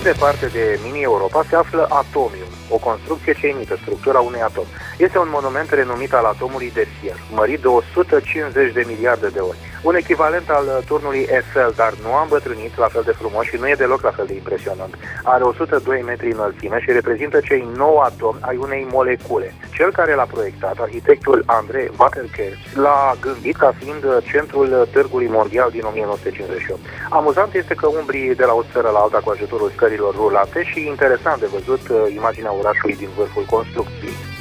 tot departe de mini-Europa se află Atomium, o construcție ce imită structura unui atom. Este un monument renumit al atomului de fier, mărit de 150 de miliarde de ori. Un echivalent al turnului Eiffel, dar nu a îmbătrânit, la fel de frumos și nu e deloc la fel de impresionant. Are 102 metri înălțime și reprezintă cei 9 atomi ai unei molecule. Cel care l-a proiectat, arhitectul André Waterkers, l-a gândit ca fiind centrul târgului mondial din 1958. Amuzant este că umbrii de la o sferă la alta cu ajutorul scărilor rulate și interesant de văzut imaginea orașului din vârful construcției.